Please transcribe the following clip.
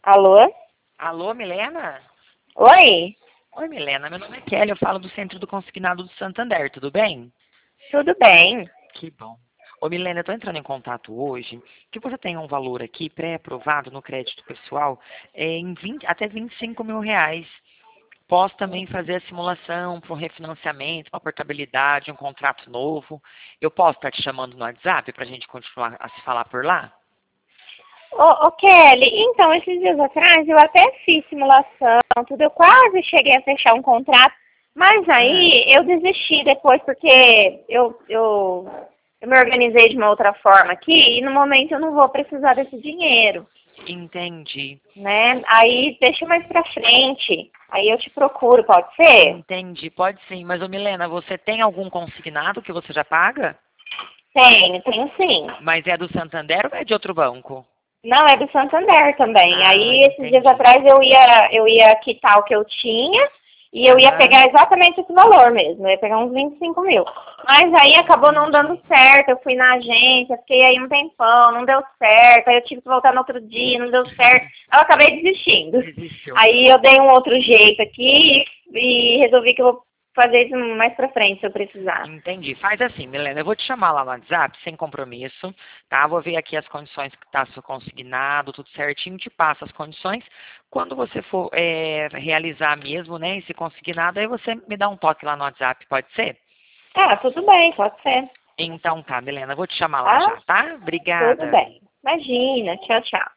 Alô? Alô, Milena? Oi? Oi, Milena. Meu nome é Kelly, eu falo do Centro do Consignado do Santander, tudo bem? Tudo bem? Que bom. Ô, Milena, eu estou entrando em contato hoje que você tem um valor aqui pré-aprovado no crédito pessoal em até R$ 25.000. Posso também fazer a simulação para um refinanciamento, uma portabilidade, um contrato novo. Eu posso estar te chamando no WhatsApp para a gente continuar a se falar por lá? Ô, Kelly, então, esses dias atrás eu até fiz simulação, tudo, eu quase cheguei a fechar um contrato, mas Ah, aí eu desisti depois porque eu me organizei de uma outra forma aqui e no momento eu não vou precisar desse dinheiro, entendi. né? Aí deixa mais pra frente, aí eu te procuro, pode ser? Entendi, pode sim. Mas, ô Milena, você tem algum consignado que você já paga? Tenho sim. Mas é do Santander ou é de outro banco? Não, é do Santander também. Ah, Aí, esses dias entendi. atrás, eu ia quitar o que eu tinha e eu ia Aham, pegar exatamente esse valor mesmo. Eu ia pegar uns 25 mil. Mas aí acabou não dando entendi. certo. Eu fui na agência, fiquei aí um tempão, não deu certo. Aí eu tive que voltar no outro dia, não deu certo. Eu acabei desistindo. Desistiu. Aí eu dei um outro jeito aqui e resolvi que eu vou fazer isso mais pra frente, se eu precisar. Entendi. Faz assim, Milena, eu vou te chamar lá no WhatsApp, sem compromisso, tá? Vou ver aqui as condições que está consignado, tudo certinho, te passo as condições. Quando você for realizar mesmo, né, esse consignado, aí você me dá um toque lá no WhatsApp, pode ser? Ah, tudo bem, pode ser. Então tá, Milena, eu vou te chamar lá Tá? já, tá? Tudo Obrigada. bem. Imagina. Tchau, tchau.